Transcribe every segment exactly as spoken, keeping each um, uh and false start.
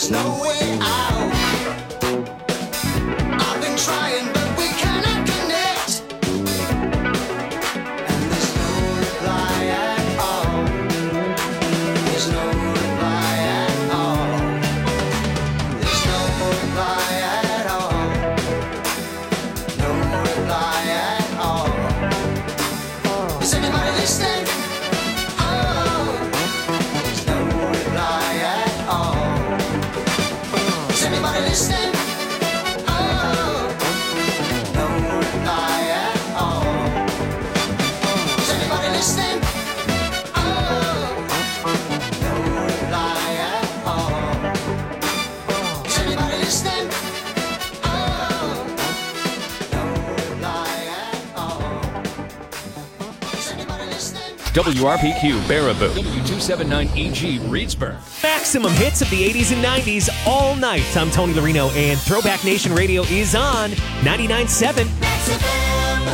there's no way out. I've been trying, but we cannot connect. And there's no reply at all. There's no reply at all. There's no reply at all. No reply at all. Is anybody listening? Listening? Oh, no reply at all. Is anybody listening? Oh, no reply at all. Is anybody listening? Oh, no reply at all. Is anybody listening? W R P Q Baraboo, W two seventy-nine E G Reedsburg. Maximum hits of the eighties and nineties all night. I'm Tony Larino, and Throwback Nation Radio is on ninety-nine point seven. Max F M.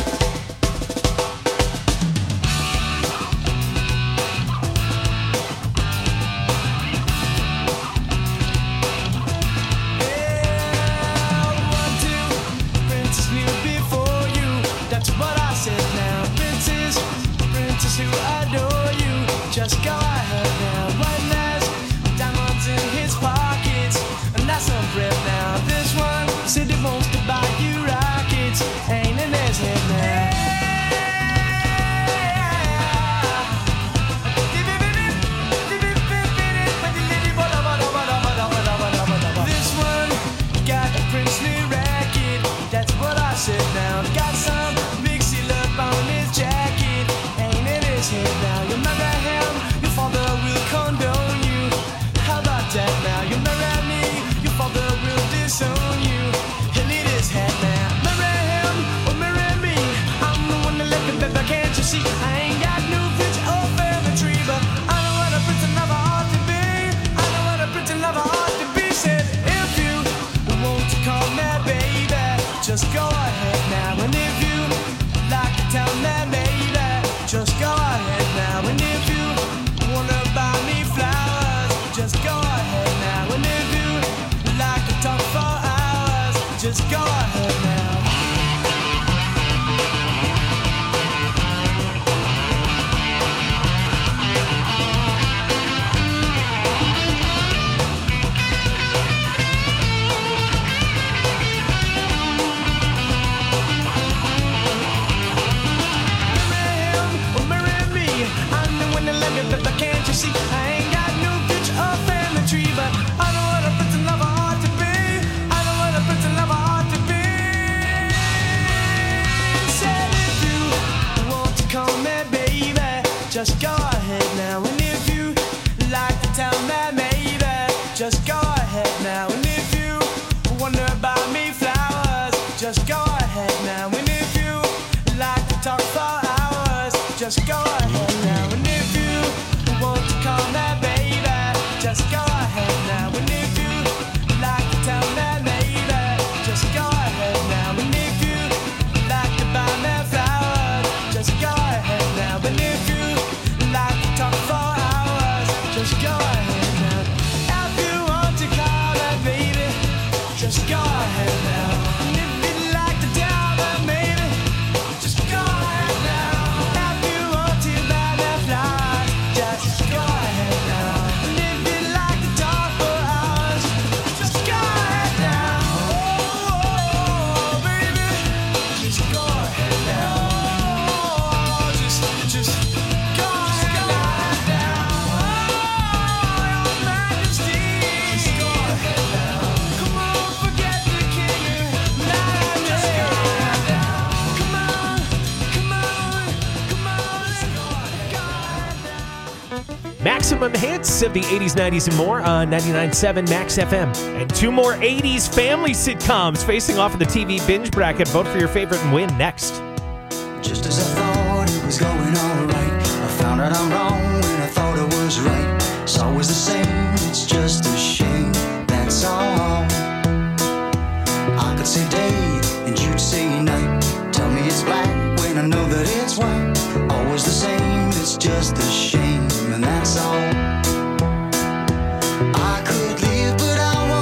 Just go ahead now, one last diamonds in his pockets, and that's some breath now. This one said he wants to buy you rockets, ain't in his head now. This one got a princely racket, that's what I said now. Got some mixy love on his jacket, ain't in his head now. You remember him? Your father will condone you. How about that now? You marry me, your father will disown you. He'll eat his head now. Marry him or marry me, I'm the one that left him, baby, can't you see? I ain't got no rich or family tree, but I know what a pretty lover ought to be. I know what a pretty lover ought to be. Said if you want to call me baby, just go ahead now. And if you like to tell me baby, just go ahead now. And if you wanna buy me flowers, just go ahead now. And if you like to talk for hours, just go ahead now. Can't you see? I ain't got no bitch or family tree, but I know what a pretty lover ought to be. I know what a pretty lover ought to be. Said if you want to call me baby, just go ahead now. And if you like to tell me maybe, just go ahead now. And if you wanna buy me flowers, just go ahead now. And if you like to talk for hours, just go ahead now. And if you want to call me baby, just go ahead now. And if you like to tell me maybe, just go ahead now. And if you like to buy me flowers, just go ahead now. And if you like to talk for hours, just go ahead now. If you want to call me baby, just go ahead now. And if you'd like to tell me maybe, just go ahead now. If you want to buy me flowers, just go ahead now. And if you'd like to talk for hours, just go ahead now. Oh, baby, just go ahead now. Oh, just, just go ahead now. Oh, your majesty, just go ahead now. Come on, forget the king. Just go ahead now. Come on, come on, come on, let's go ahead now. Maximum hits of the eighties, nineties, and more on ninety-nine point seven Max F M. And two more eighties family sitcoms facing off in the T V binge bracket. Vote for your favorite and win next. Just as I thought it was going all right, I found out I'm wrong when I thought it was right. It's always the same, it's just a shame, that's all. I could say day and you'd say night. Tell me it's black when I know that it's white. Always the same, it's just a shame, and that's all. I could live, but I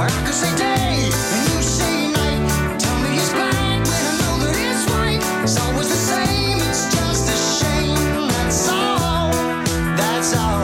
I could say day and you say night. Tell me it's black when I know that it's white. It's always the same, it's just a shame. That's all, that's all.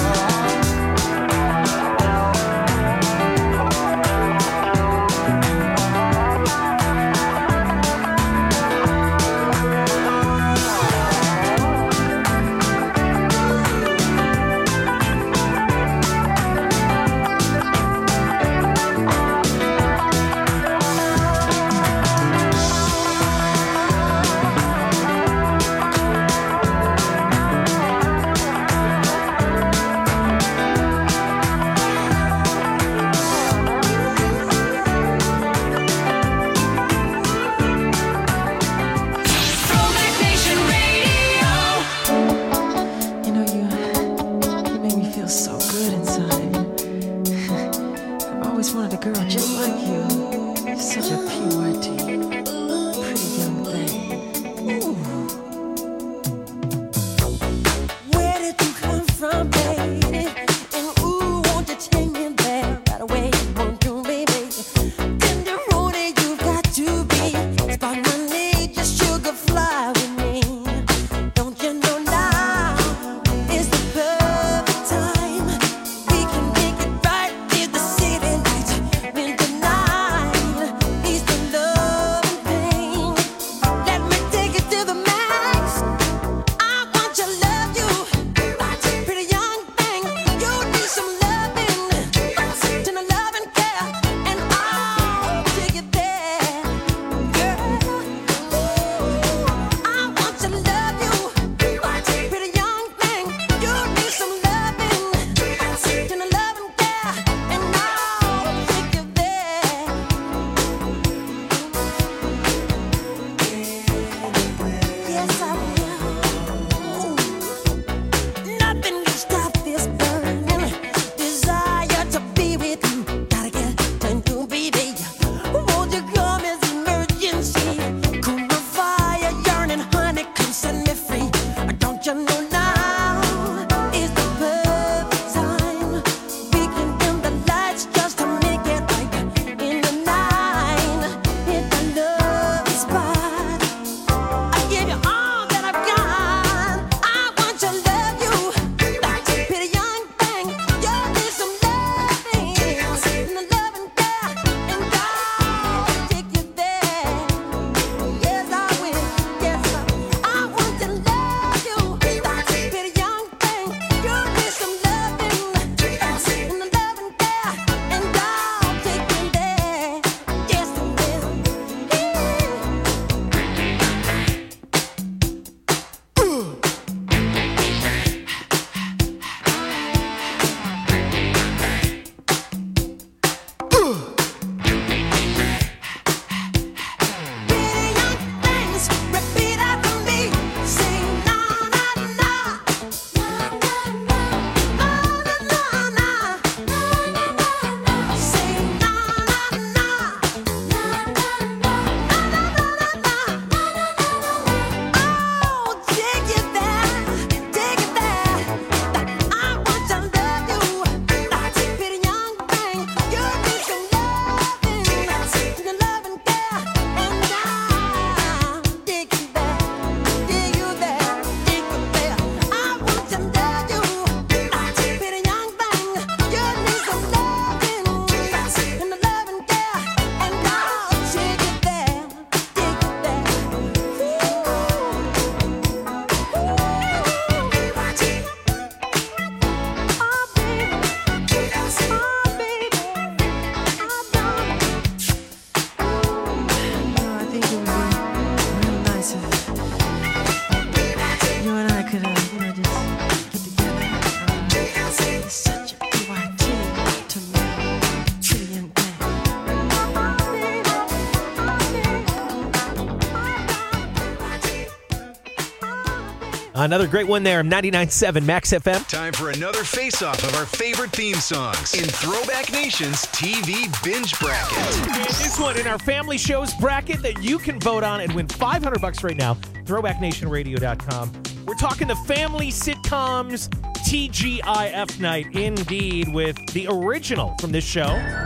Another great one there, ninety-nine point seven Max F M. Time for another face-off of our favorite theme songs in Throwback Nation's T V Binge Bracket. And this one in our family shows bracket that you can vote on and win five hundred bucks right now. throwback nation radio dot com. We're talking the family sitcoms T G I F night, indeed, with the original from this show.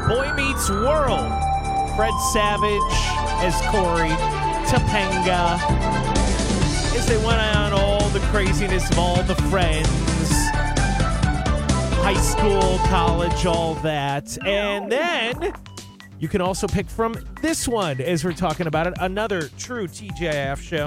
Boy Meets World. Fred Savage as Corey, Topanga, as they went on all the craziness of all the friends, high school, college, all that. And then you can also pick from this one, as we're talking about it, another true T J I F show.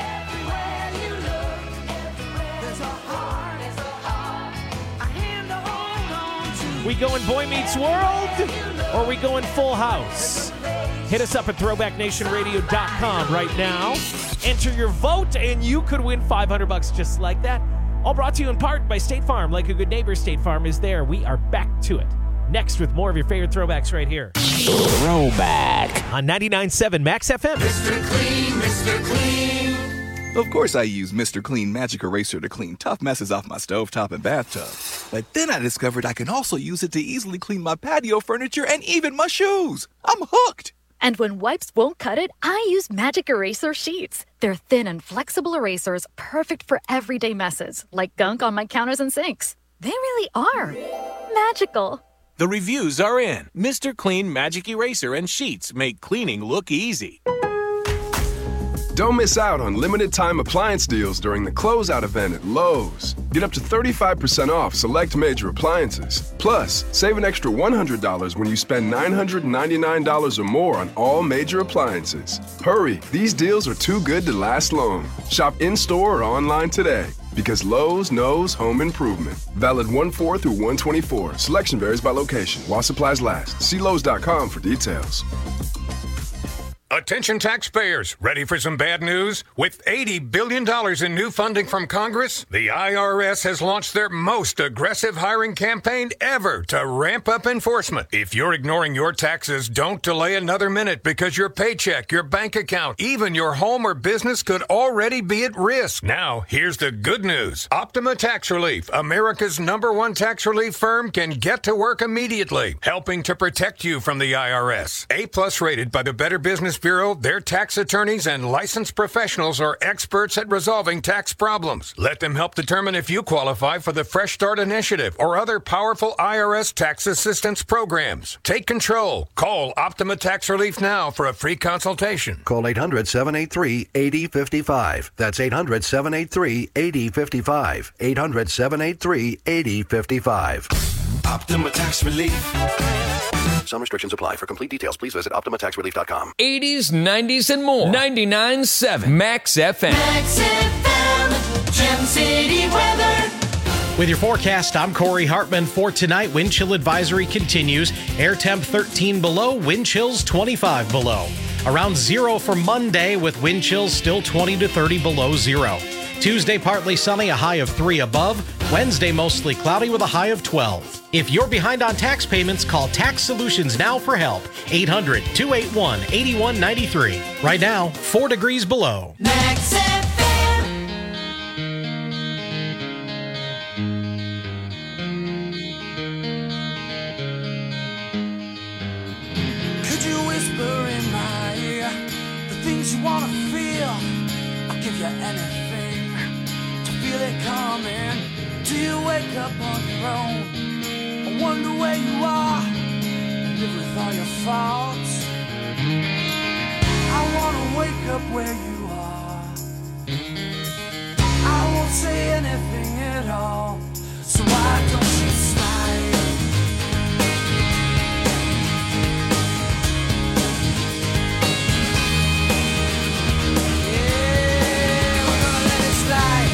We going Boy Meets World, or we going Full House? Hit us up at throwback nation radio dot com right now. Enter your vote, and you could win five hundred bucks just like that. All brought to you in part by State Farm. Like a good neighbor, State Farm is there. We are back to it. Next with more of your favorite throwbacks right here. Throwback. On ninety-nine point seven Max F M. Mister Clean, Mister Clean. Of course I use Mister Clean Magic Eraser to clean tough messes off my stovetop and bathtub. But then I discovered I can also use it to easily clean my patio furniture and even my shoes. I'm hooked. And when wipes won't cut it, I use Magic Eraser Sheets. They're thin and flexible erasers, perfect for everyday messes, like gunk on my counters and sinks. They really are magical. The reviews are in. Mister Clean Magic Eraser and Sheets make cleaning look easy. Don't miss out on limited-time appliance deals during the closeout event at Lowe's. Get up to thirty-five percent off select major appliances. Plus, save an extra one hundred dollars when you spend nine hundred ninety-nine dollars or more on all major appliances. Hurry, these deals are too good to last long. Shop in-store or online today. Because Lowe's knows home improvement. Valid one four through one twenty-four. Selection varies by location. While supplies last. See Lowe's dot com for details. Attention taxpayers, ready for some bad news? With eighty billion dollars in new funding from Congress, the I R S has launched their most aggressive hiring campaign ever to ramp up enforcement. If you're ignoring your taxes, don't delay another minute because your paycheck, your bank account, even your home or business could already be at risk. Now, here's the good news. Optima Tax Relief, America's number one tax relief firm, can get to work immediately, helping to protect you from the I R S. A-plus rated by the Better Business Bureau, their tax attorneys and licensed professionals are experts at resolving tax problems. Let them help determine if you qualify for the Fresh Start Initiative or other powerful I R S tax assistance programs. Take control. Call Optima Tax Relief now for a free consultation. Call eight hundred, seven eight three, eight zero five five. That's eight hundred, seven eight three, eight zero five five. eight hundred, seven eight three, eight zero five five. Optima Tax Relief. Some restrictions apply. For complete details, please visit optima tax relief dot com. eighties, nineties, and more. ninety-nine point seven Max F M. Max F M. Gem City weather. With your forecast, I'm Corey Hartman. For tonight, wind chill advisory continues. Air temp thirteen below, wind chills twenty-five below. Around zero for Monday, with wind chills still twenty to thirty below zero. Tuesday, partly sunny, a high of three above. Wednesday, mostly cloudy with a high of twelve. If you're behind on tax payments, call Tax Solutions now for help. eight hundred, two eight one, eight one nine three. Right now, four degrees below. Max F M. Could you whisper in my ear the things you wanna feel? I'll give you anything to feel it coming. Do you wake up on your own? I wonder where you are, live with all your faults. I wanna wake up where you are. I won't say anything at all, so why don't you smile? Yeah, we're gonna let it slide.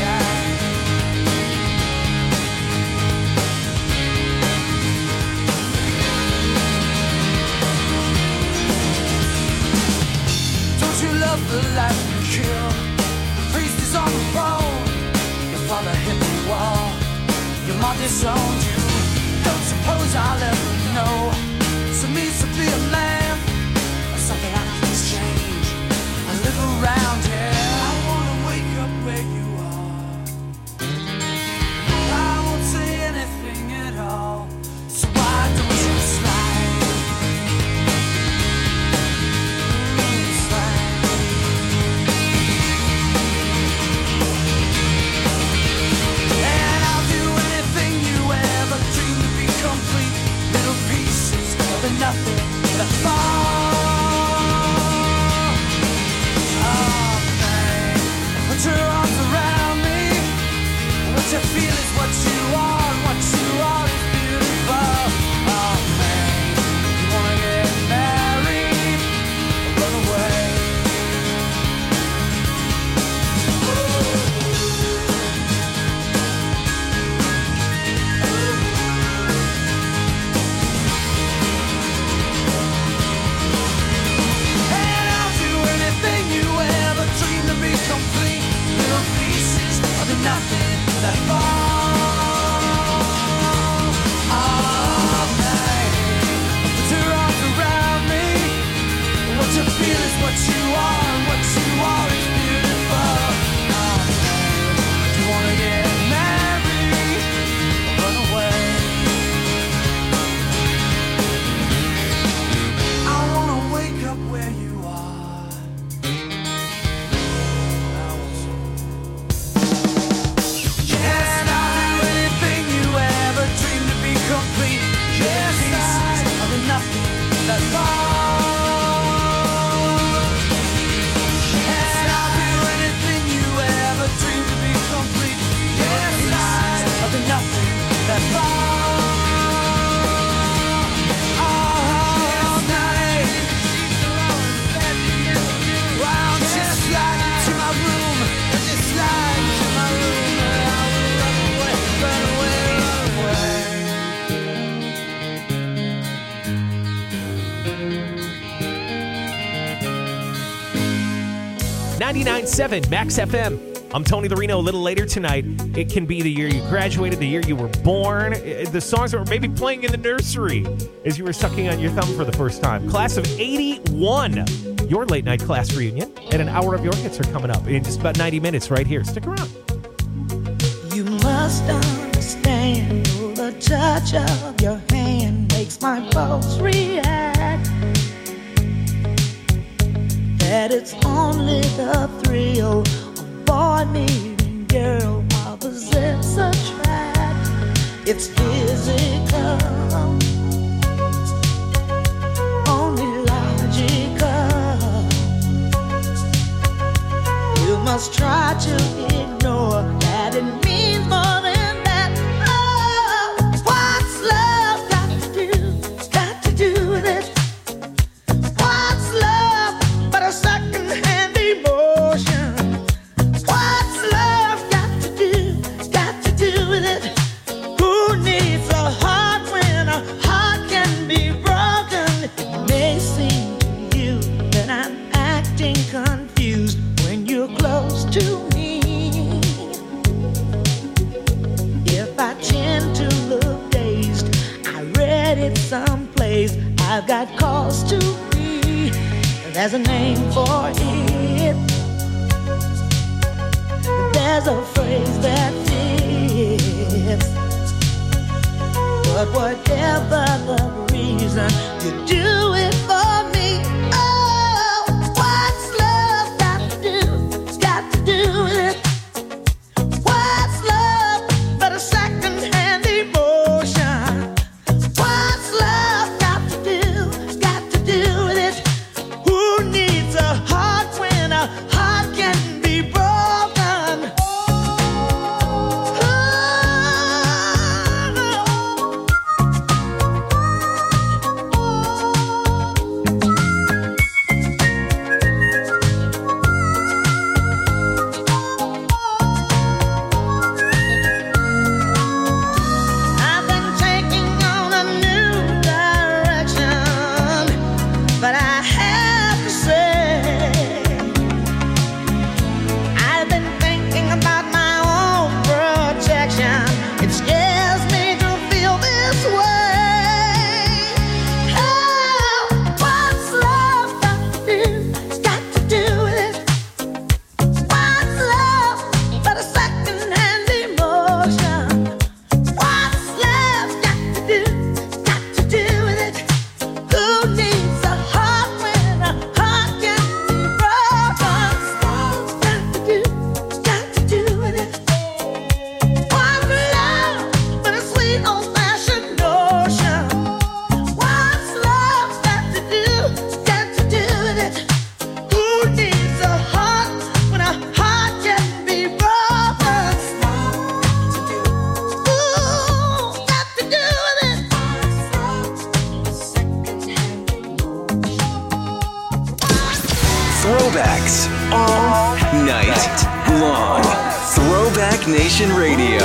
Love the life you kill. The priest is on the phone. Your father hit the wall. Your mom disowned you. Don't suppose I'll ever know. So means to be a man or something I can exchange. I live around here. I wanna wake up where you are. I won't say anything at all. So why don't you slide? Complete little pieces nothing but a fall. Oh, babe, put your arms around me. What you feel is what you are, and what you are is beautiful. Oh, man, you wanna get married or run away? And I'll do anything you ever dreamed to be complete. Little pieces of the nothing that fall. Oh, babe, put your arms around me. What you feel is what you are, and what you are is beautiful. Oh, babe, do you wanna get married or run away? I wanna wake up where you are. Yes, I'll do anything you ever dreamed to be complete. Yes, pieces of the nothing that fall. Yes, I'll do anything you ever dreamed to be complete. Yes, pieces of the nothing that fall. Oh, night. Why don't you slide into my room? Just slide into my room, and I will run away, run away, run away. ninety-nine point seven Max F M. I'm Tony Larino. A little later tonight, it can be the year you graduated, the year you were born, eh, the songs that were maybe playing in the nursery as you were sucking on your thumb for the first time. Class of eighty-one. Your late night class reunion and an hour of your hits are coming up in just about ninety minutes right here. Stick around. You must understand, the touch of your hand makes my pulse react. That it's only the thrill of boy meeting girl opposites attract. It's physical, only logical. You must try to ignore that it means more than that. Oh, what's love got to do? Got to do with it. What's love but a second-hand emotion? What's love got to do? Got to do with it. Who needs a heart when a heart can be broken? It may seem to you that I'm acting confused when you're close to me. If I tend to look dazed, I read it someplace. I've got cause to be. There's a name for it. There's a phrase that fits. But whatever the reason, you do it for me. Oh, what's love got to do? Got to do with it. What's love but a second-hand emotion? What's love got to do? Got to do with it. Who needs a heart when a heart can be broken? Oh, Throwbacks all night long. Throwback Nation Radio.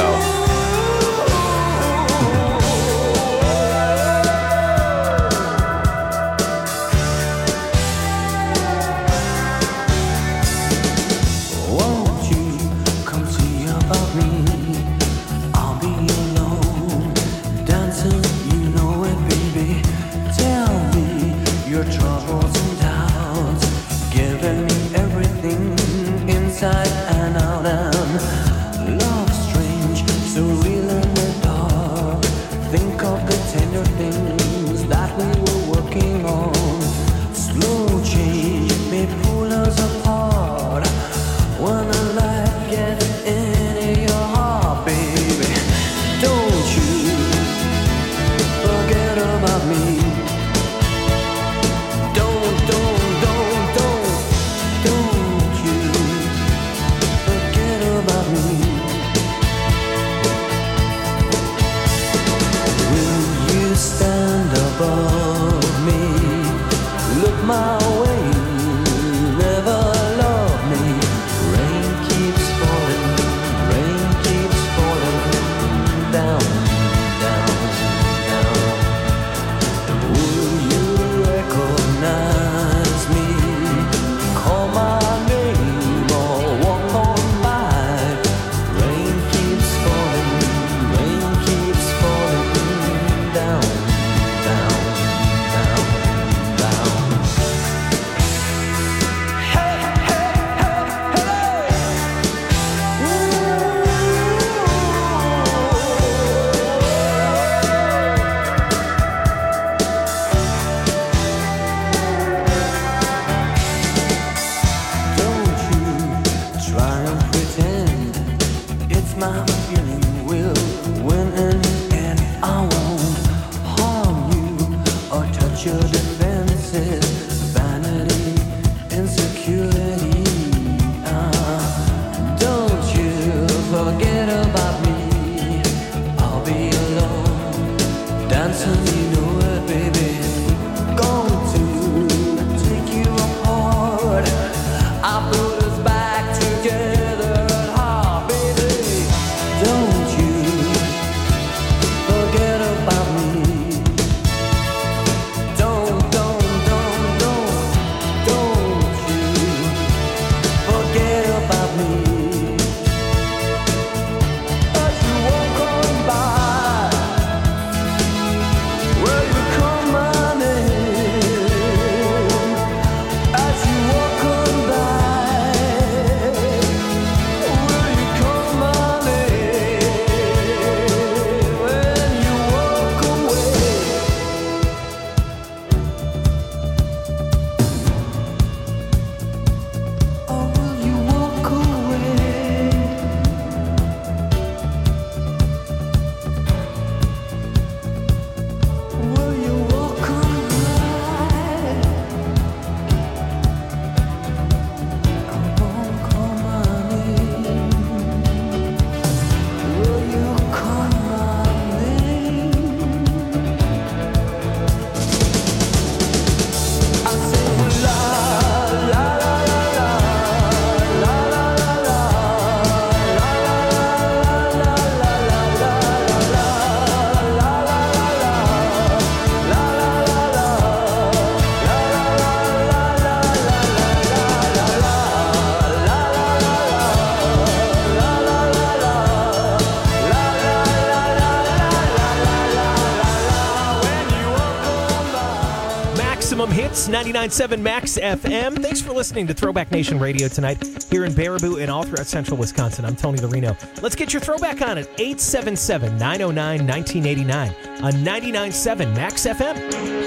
ninety-nine point seven Max F M. Thanks for listening to Throwback Nation Radio tonight here in Baraboo and all throughout central Wisconsin. I'm Tony Lorino. Let's get your throwback on at eight seven seven, nine oh nine, nineteen eighty-nine on ninety-nine point seven Max F M.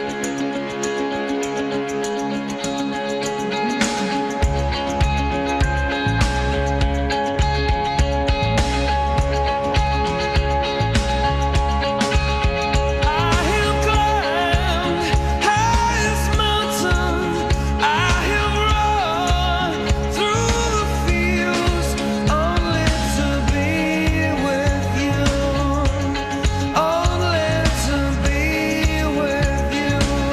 Only to be with you.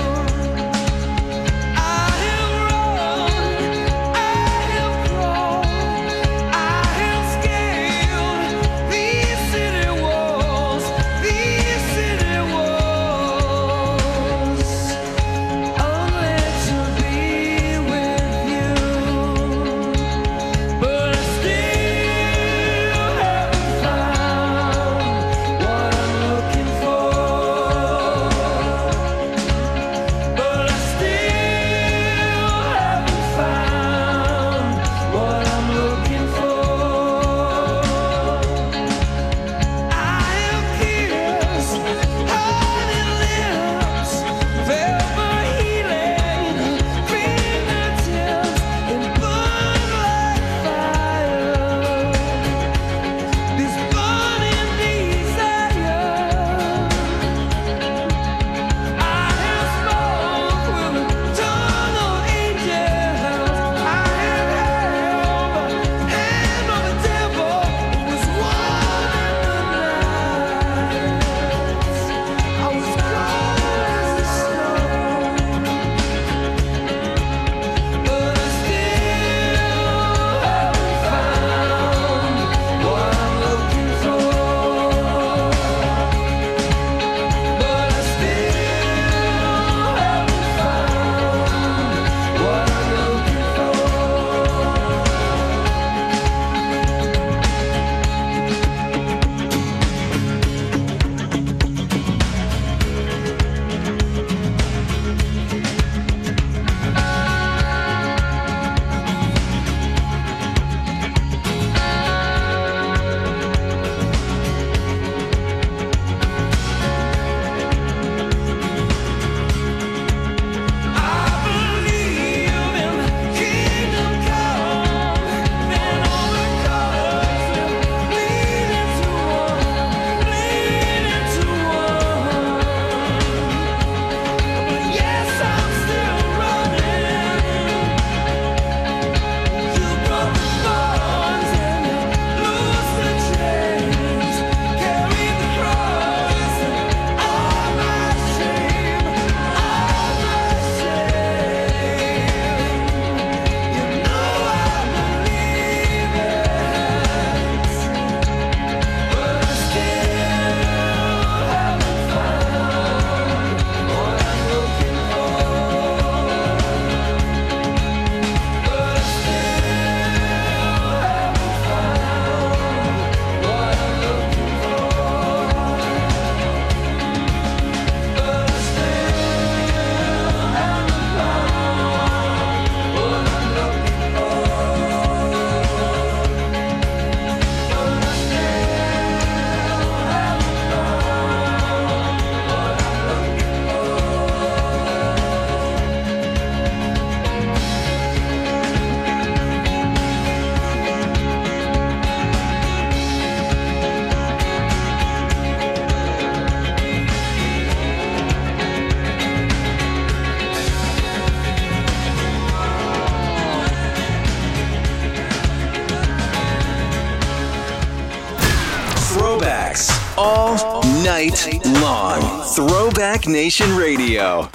night long. Throwback Nation Radio.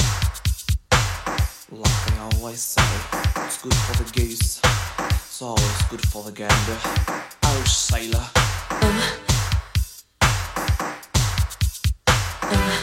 Like I always say, it's good for the goose, it's always good for the gander. Oh, sailor. Uh. Uh.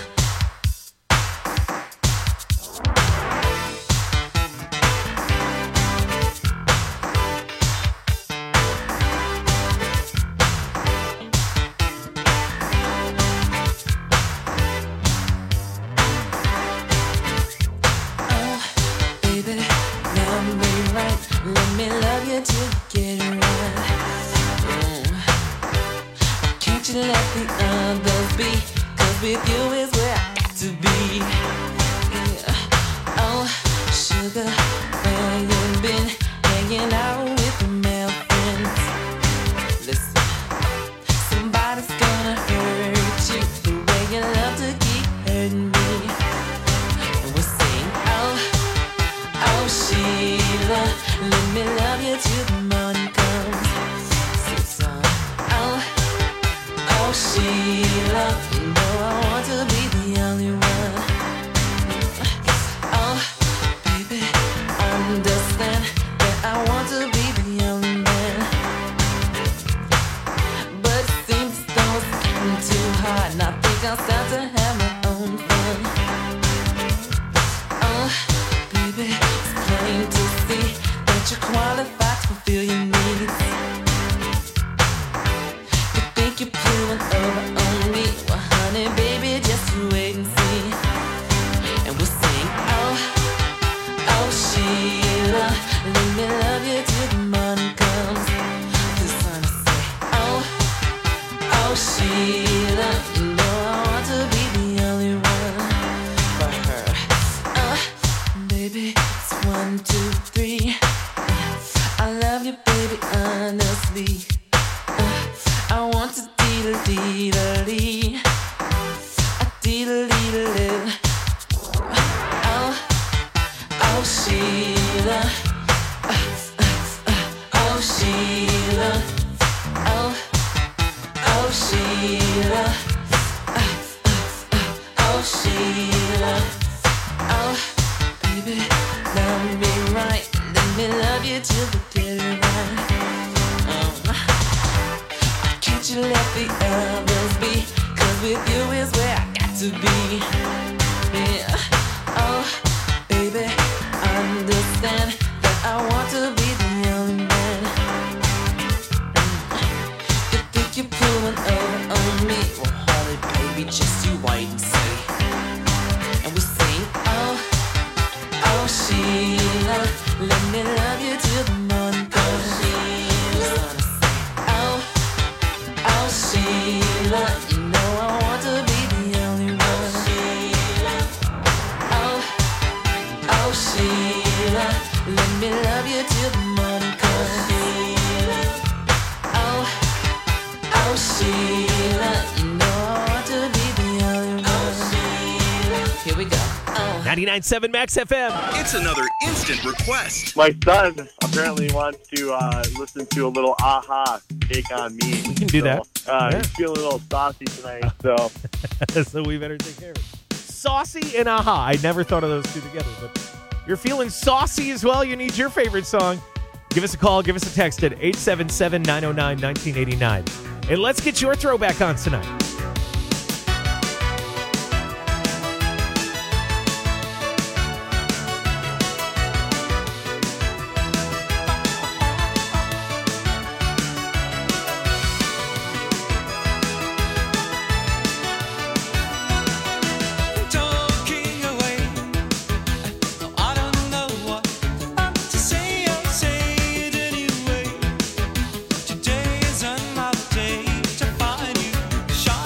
Let me love you till you get it right. Mm. Can't you let the others be? Cause with you is where I got to be. Yeah. Oh, sugar, where you been? Hanging out with the male friends. Listen, somebody's gonna hurt you the way you love to keep hurting me. And we'll sing, oh, oh, Sheila, let me love you till the morning comes. Sing song. Oh, oh, Sheila, you know I want to be the only one. Oh, baby, understand that I want to be the only man. But it seems as though it's getting too hard, and I think I'll start to have my own fun. Oh, baby, it's plain to see you're qualified to fulfill your needs. You think you're pulling over on me? Well, honey, baby, just you wait and see. And we'll sing, oh, oh, Sheila, let me love you till the morning comes. This time I say, oh, oh, Sheila, you know I want to be the only one for her. Uh, baby, it's one, two, three. I love you, baby, honestly. Uh, I want to dee-da-dee-da-dee. A dee-da-dee-da-dee. Oh, oh, Sheila. Uh, uh, uh, oh, Sheila. Oh, oh, Sheila. Uh, uh, uh, oh, Sheila. Oh, baby, love me right. Let me love you till the get it right. Um, can't you let the others be? Cause with you is where I got to be. Yeah. Oh, baby, understand that I want to be the only man. You think you're pulling over on me? Well, Holly, baby, just you wait and see. And we sing, oh, oh, Sheila, let me love you till the morning comes. Oh, oh, Sheila, you know I want to be the only one. Oh, oh, Sheila, let me love you till the morning comes. Oh, oh, Sheila, you know I want to be the only one. Here we go. ninety-nine point seven Max F M. It's another instant request. My son apparently wants to uh, listen to a little Aha, Take On Me. We can do so, that. Uh, Yeah. He's feeling a little saucy tonight, so. So we better take care of it. Saucy and Aha. I never thought of those two together, but you're feeling saucy as well. You need your favorite song. Give us a call. Give us a text at eight seven seven, nine oh nine, one nine eight nine. And let's get your throwback on tonight. Today is another day to find you.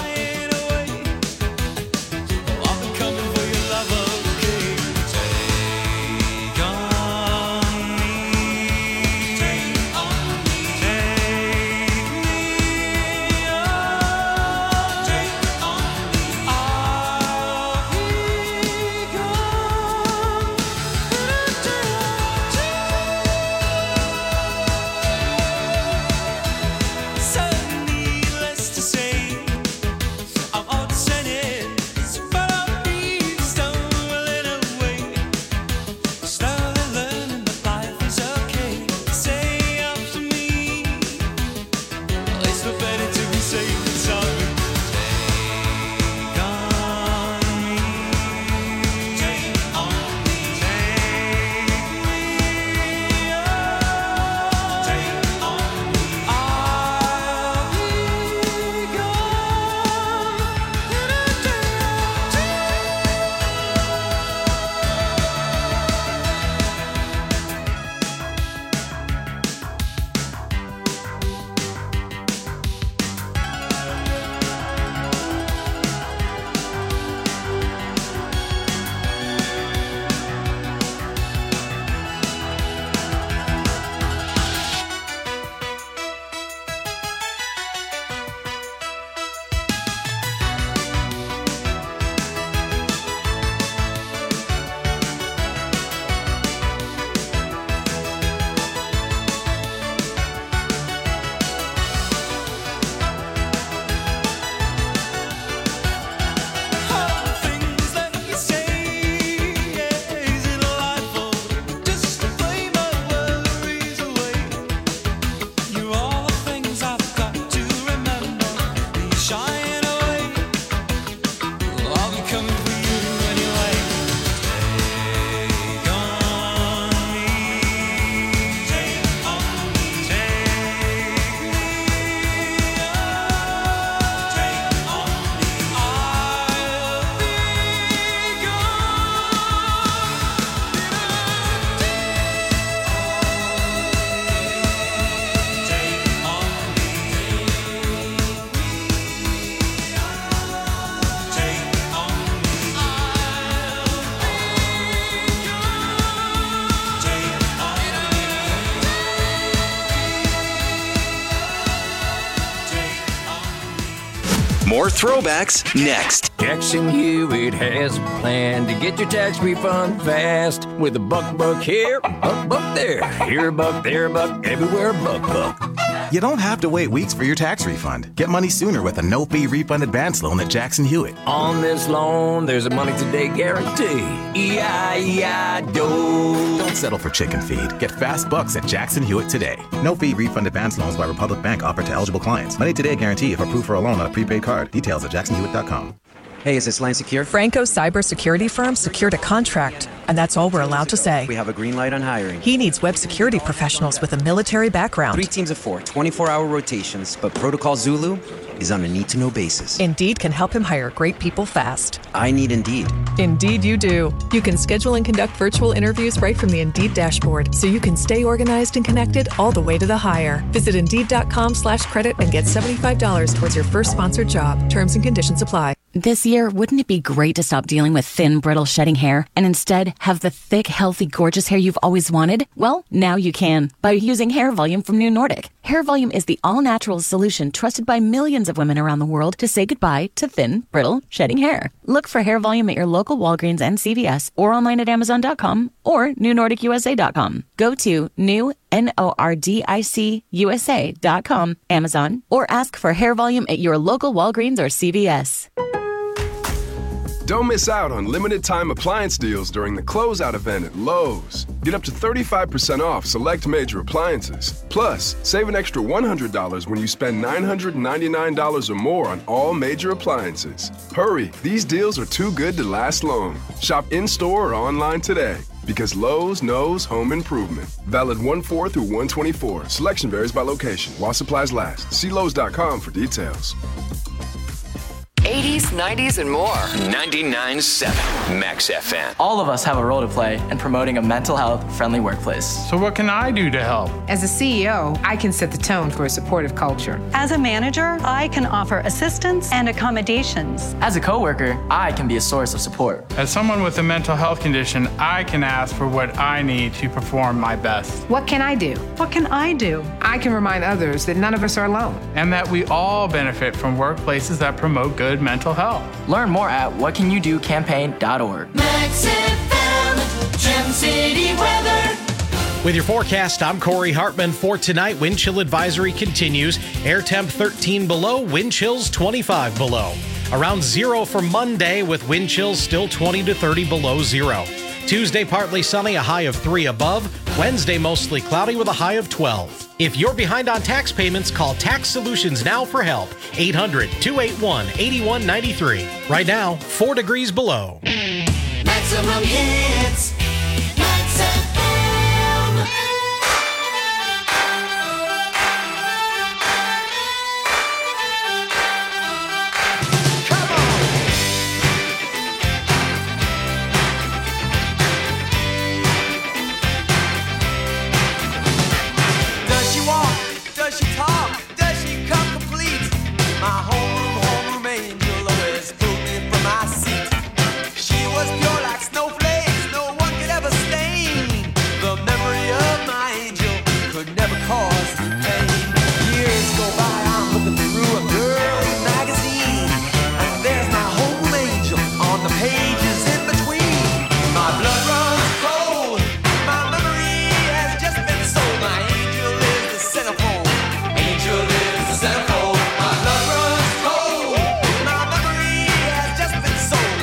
More throwbacks next. Jackson Hewitt has a plan to get your tax refund fast with a buck buck here, buck buck there, here a buck, there a buck, everywhere a buck buck. You don't have to wait weeks for your tax refund. Get money sooner with a no-fee refund advance loan at Jackson Hewitt. On this loan, there's a money today guarantee. E I E I D O. Don't settle for chicken feed. Get fast bucks at Jackson Hewitt today. No-fee refund advance loans by Republic Bank offered to eligible clients. Money today guarantee if approved for a loan on a prepaid card. Details at jackson hewitt dot com. Hey, is this line secure? Franco's cybersecurity firm secured a contract, and that's all we're allowed to say. We have a green light on hiring. He needs web security professionals with a military background. Three teams of four, twenty-four hour rotations, but Protocol Zulu is on a need-to-know basis. Indeed can help him hire great people fast. I need Indeed. Indeed you do. You can schedule and conduct virtual interviews right from the Indeed dashboard, so you can stay organized and connected all the way to the hire. Visit Indeed.com slash credit and get seventy-five dollars towards your first sponsored job. Terms and conditions apply. This year, wouldn't it be great to stop dealing with thin, brittle, shedding hair and instead have the thick, healthy, gorgeous hair you've always wanted? Well, now you can by using Hair Volume from New Nordic. Hair Volume is the all-natural solution trusted by millions of women around the world to say goodbye to thin, brittle, shedding hair. Look for Hair Volume at your local Walgreens and C V S or online at amazon dot com or new nordic u s a dot com. Go to new N O R D I C U S A dot com, Amazon, or ask for Hair Volume at your local Walgreens or C V S. Don't miss out on limited time appliance deals during the closeout event at Lowe's. Get up to thirty-five percent off select major appliances. Plus, save an extra one hundred dollars when you spend nine hundred ninety-nine dollars or more on all major appliances. Hurry, these deals are too good to last long. Shop in-store or online today. Because Lowe's knows home improvement. Valid one four through one twenty-four. Selection varies by location while supplies last. See Lowe's dot com for details. eighties, nineties, and more. ninety-nine point seven Max F M. All of us have a role to play in promoting a mental health friendly workplace. So what can I do to help? As a C E O, I can set the tone for a supportive culture. As a manager, I can offer assistance and accommodations. As a coworker, I can be a source of support. As someone with a mental health condition, I can ask for what I need to perform my best. What can I do? What can I do? I can remind others that none of us are alone. And that we all benefit from workplaces that promote good mental health. Learn more at what can you do campaign dot org. Max F M, Gem City weather. With your forecast, I'm Corey Hartman. For tonight, wind chill advisory continues. Air temp thirteen below, wind chills twenty-five below. Around zero for Monday with wind chills still twenty to thirty below zero. Tuesday, partly sunny, a high of three above. Wednesday, mostly cloudy with a high of twelve. If you're behind on tax payments, call Tax Solutions now for help. eight hundred, two eight one, eight one nine three. Right now, four degrees below. Maximum hits. Max F M. Does she talk? Does she come complete? My homeroom, homeroom angel always pulled me from my seat. She was pure like snowflakes, no one could ever stain. The memory of my angel could never cause pain. Years go by, I'm looking through a girl's magazine, and there's my homeroom angel on the pages in between. My blood runs cold, my memory has just been sold. My angel is the centerfold. Angel is the centerfold. My blood runs cold. My memory has just been sold.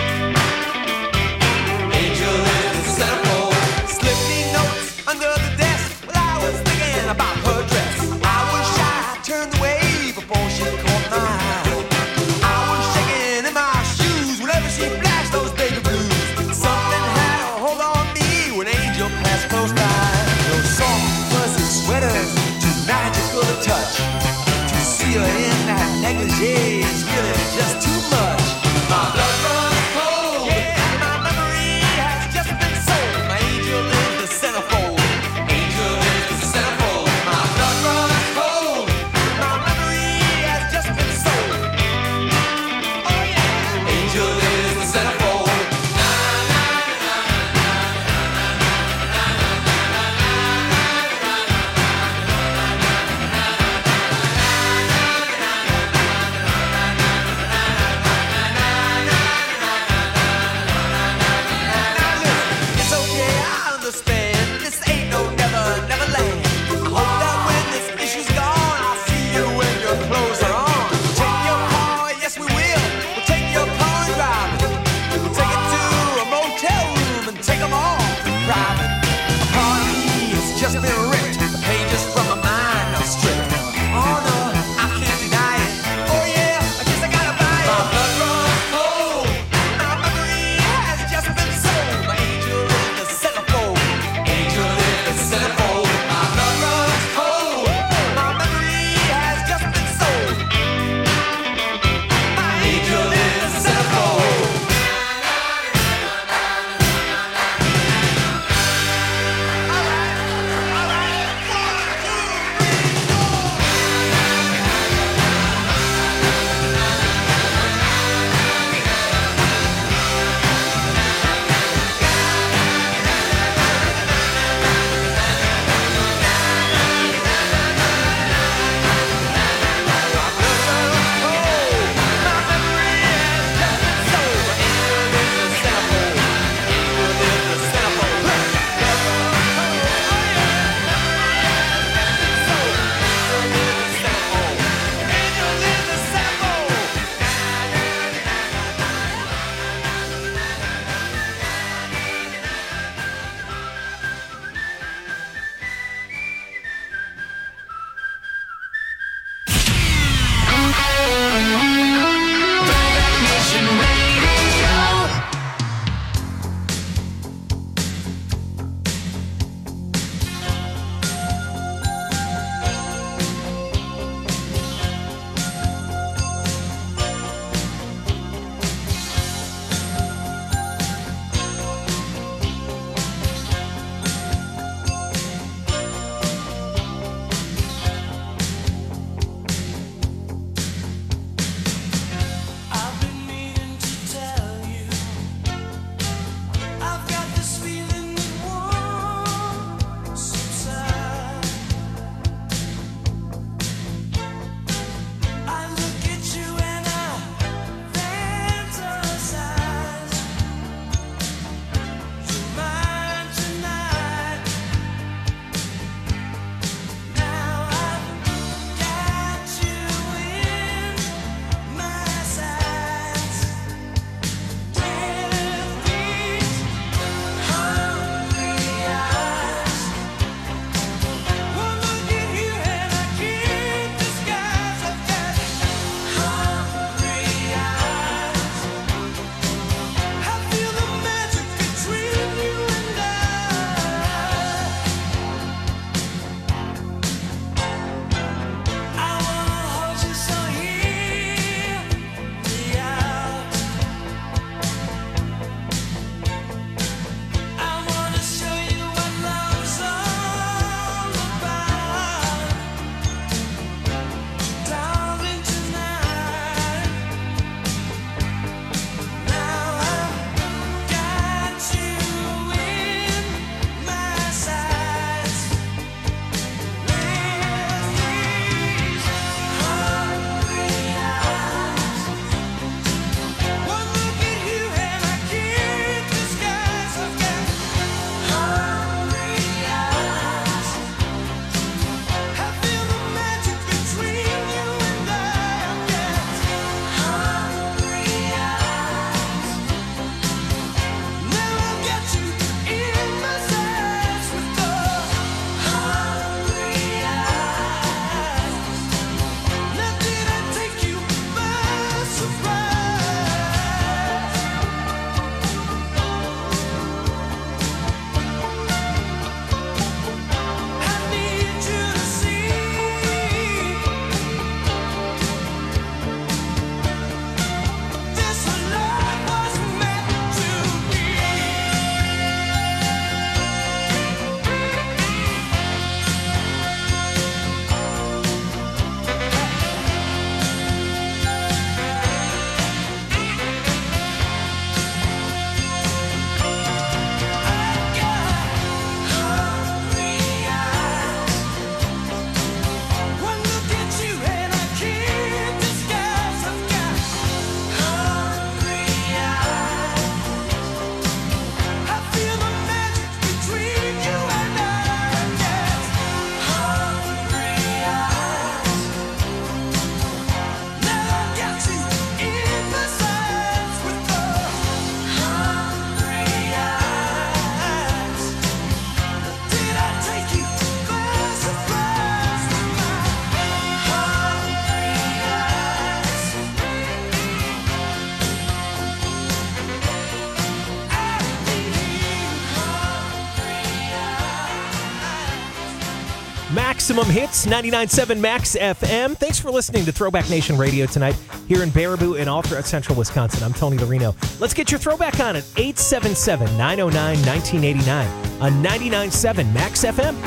Angel is the centerfold. Slip me notes under the desk while I was thinking about her dress. I was shy, turned away before she caught my eye. I was shaking in my shoes whenever she flashed those baby blues. Something had a hold on me when Angel passed close by. Those soft, fuzzy sweaters, too magical to touch. To see her in that negligee is really just too much. My blood runs cold. Yeah, my memory has just been sold. My angel is the centerfold. Angel is the centerfold. My blood runs cold. My memory has just been sold. Oh yeah. Angel is the centerfold. Maximum Hits, ninety-nine point seven Max F M. Thanks for listening to Throwback Nation Radio tonight here in Baraboo and all throughout central Wisconsin. I'm Tony Larino. Let's get your throwback on at eight seven seven, nine oh nine, nineteen eighty-nine on ninety-nine point seven Max F M.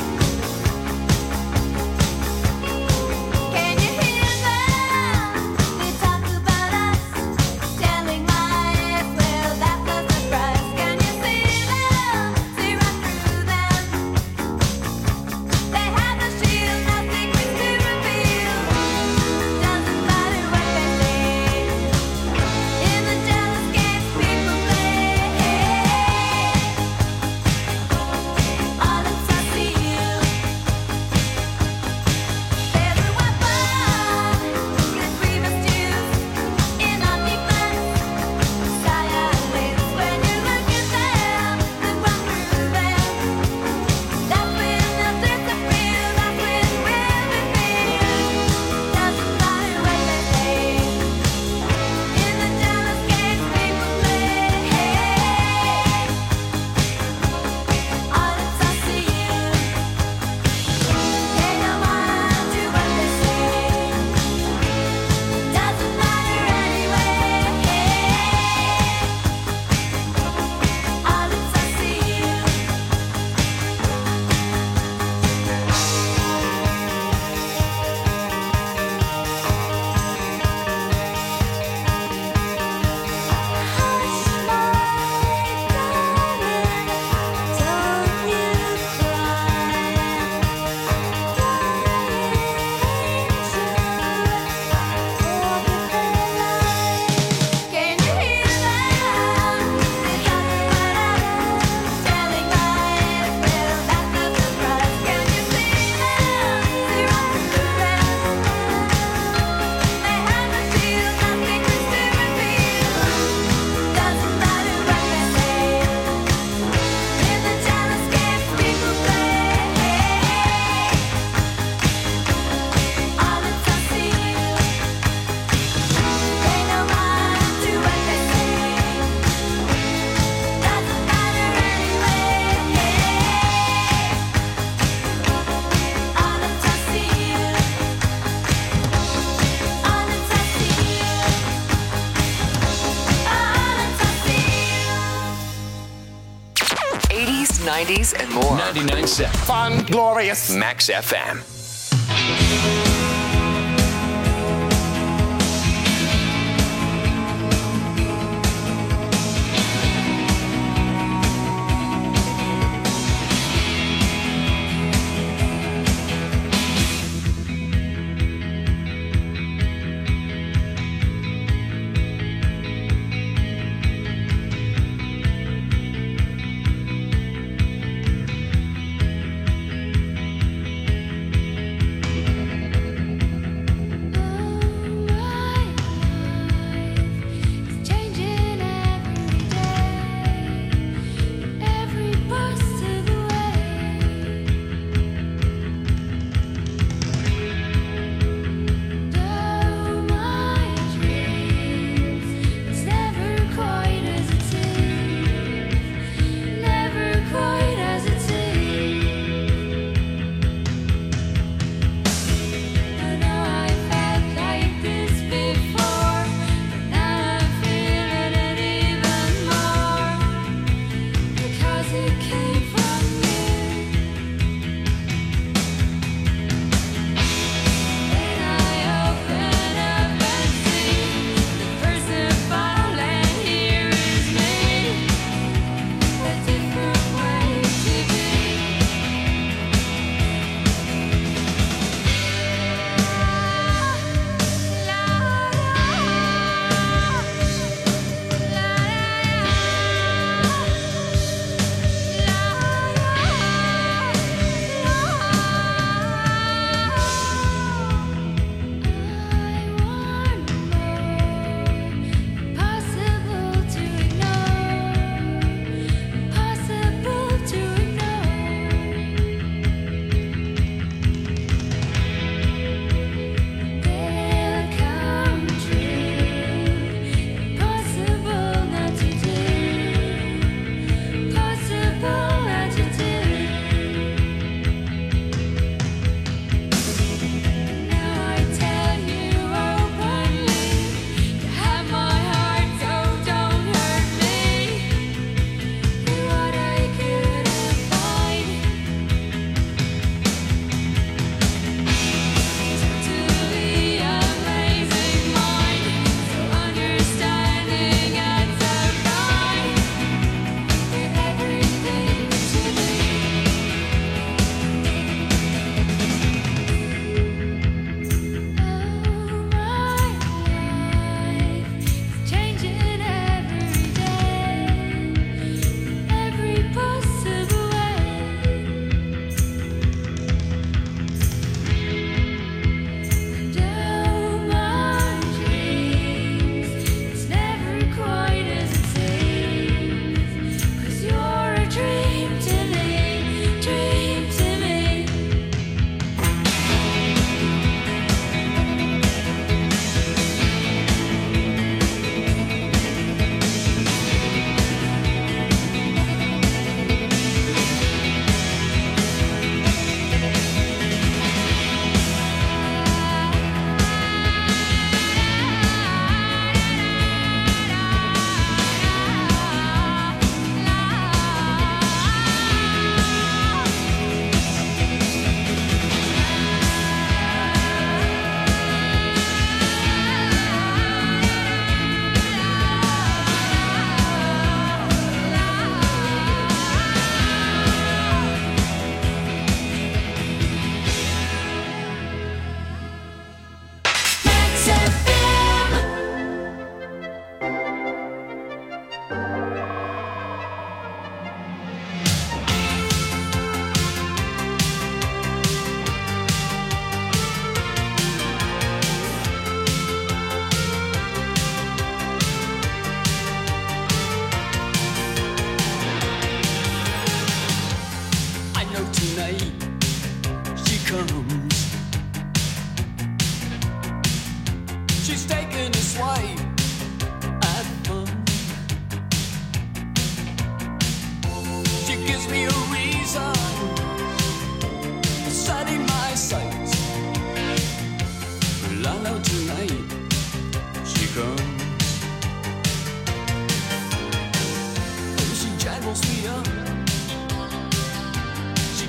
nineties and more. ninety-nine point seven. Fun, glorious. Max F M.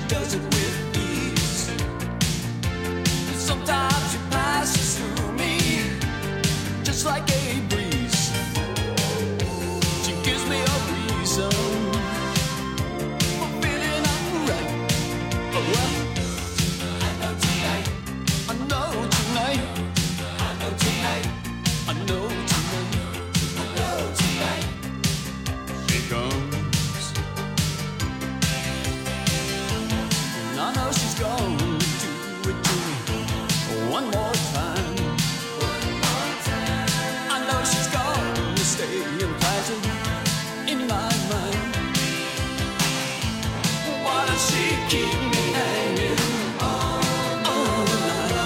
does it with ease. Sometimes she passes through me, just like a breeze. She gives me a reason for feeling alright. Oh well, I know tonight, I know tonight, I know tonight, I know tonight, I know tonight. She comes, and I know she's going to do it to me one more time. One more time. I know she's going to stay implanted in my mind. Why does she keep me hanging on, on the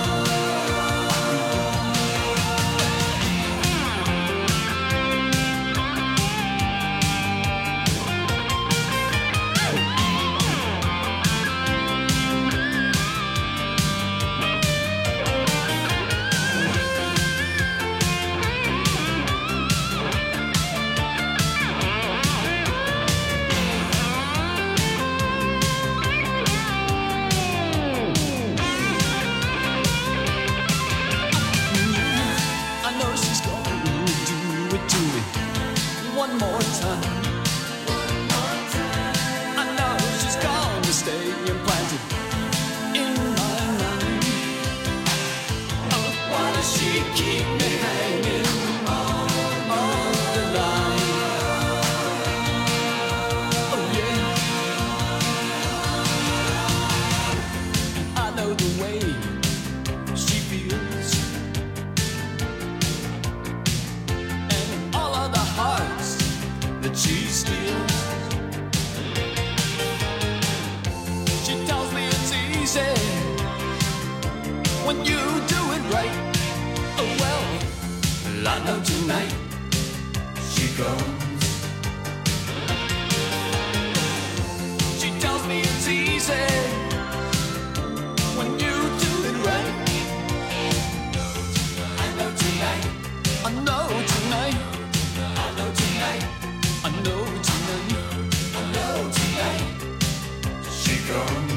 I know she's going to do it to me one more time. I know she's going to stay implanted in my mind. Oh, why does she keep me hanging on, on the line? Oh yeah, I know the way she feels, and all of the hearts that she steals. She tells me it's easy when you do it right. Oh well, I know tonight she comes. She tells me it's easy when you do it right. I know tonight, I know tonight, I know tonight, I know tonight, I know tonight she comes.